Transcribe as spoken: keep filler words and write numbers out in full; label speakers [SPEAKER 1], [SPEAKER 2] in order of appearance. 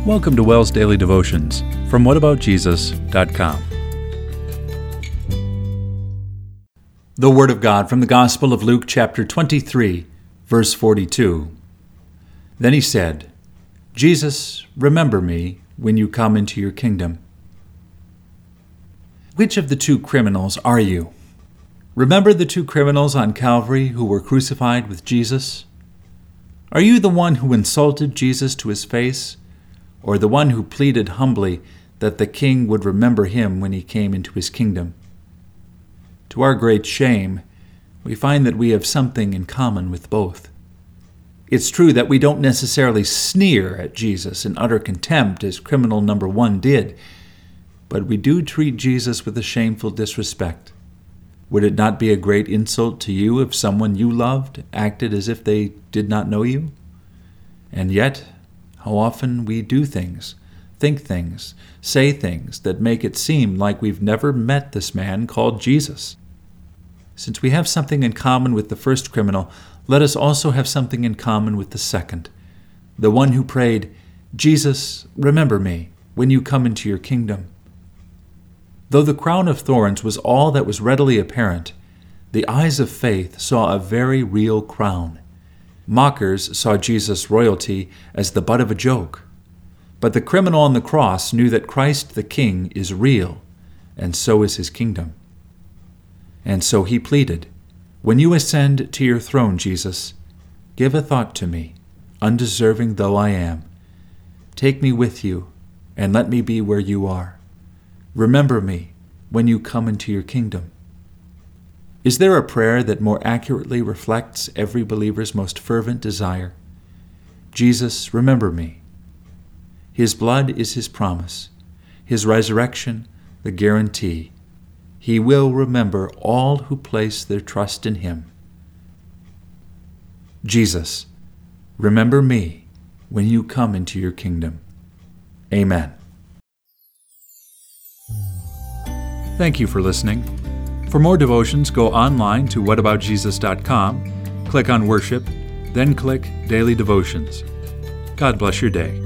[SPEAKER 1] Welcome to Wells Daily Devotions from what about jesus dot com. The Word of God from the Gospel of Luke chapter twenty-three, verse forty-two. Then he said, Jesus, remember me when you come into your kingdom. Which of the two criminals are you? Remember the two criminals on Calvary who were crucified with Jesus? Are you the one who insulted Jesus to his face, or the one who pleaded humbly that the king would remember him when he came into his kingdom? To our great shame, we find that we have something in common with both. It's true that we don't necessarily sneer at Jesus in utter contempt as criminal number one did, but we do treat Jesus with a shameful disrespect. Would it not be a great insult to you if someone you loved acted as if they did not know you? And yet, how often we do things, think things, say things that make it seem like we've never met this man called Jesus. Since we have something in common with the first criminal, let us also have something in common with the second, the one who prayed, Jesus, remember me when you come into your kingdom. Though the crown of thorns was all that was readily apparent, the eyes of faith saw a very real crown. Mockers saw Jesus' royalty as the butt of a joke, but the criminal on the cross knew that Christ the King is real, and so is his kingdom. And so he pleaded, when you ascend to your throne, Jesus, give a thought to me, undeserving though I am. Take me with you, and let me be where you are. Remember me when you come into your kingdom. Is there a prayer that more accurately reflects every believer's most fervent desire? Jesus, remember me. His blood is his promise, his resurrection the guarantee. He will remember all who place their trust in him. Jesus, remember me when you come into your kingdom. Amen. Thank you for listening. For more devotions, go online to what about jesus dot com, click on Worship, then click Daily Devotions. God bless your day.